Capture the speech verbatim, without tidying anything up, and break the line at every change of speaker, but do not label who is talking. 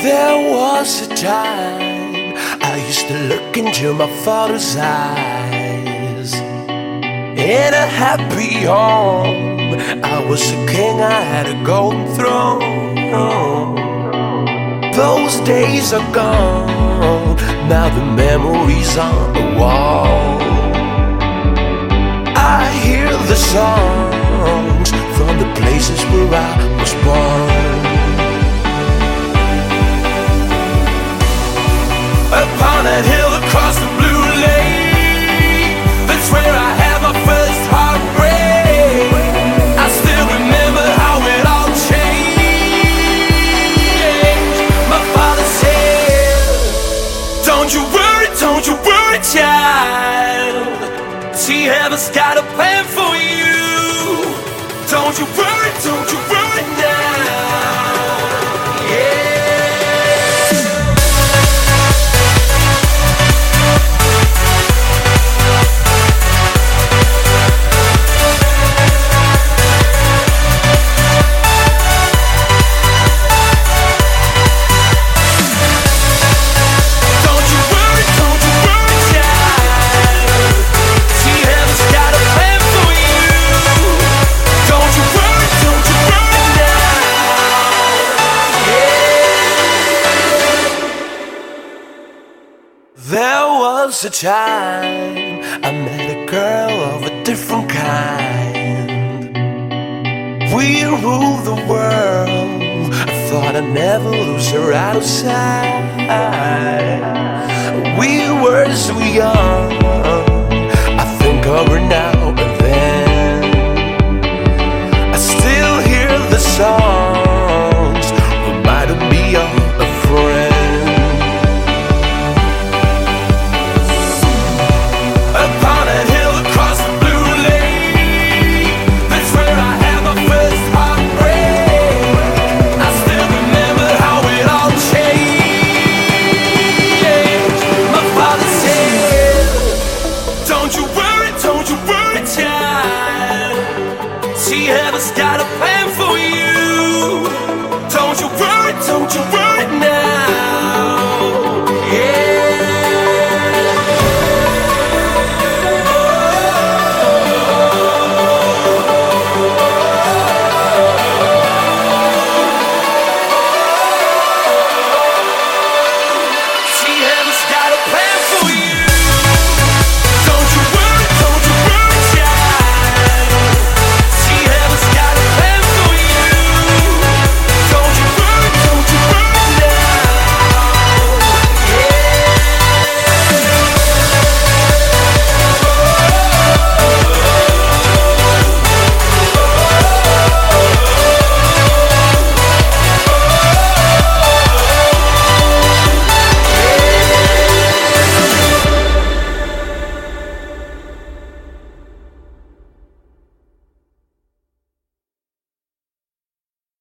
There was a time I used to look into my father's eyes. In a happy home, I was a king, I had a golden throne. Those days are gone, now the memories on the wall. I hear the songs from the places where I was born. Upon a hill across the blue lake, that's where I had my first heartbreak. I still remember how it all changed. My father said, don't you worry, don't you worry, child. See, heaven's got a plan for you. Don't you worry, don't you worry now. Yeah. There was a time I met a girl of a different kind. We ruled the world, I thought I'd never lose her out of sight. We were so young, I think of her now and then. I still hear the songs, reminding me of a friend. See, heaven's got a plan for you.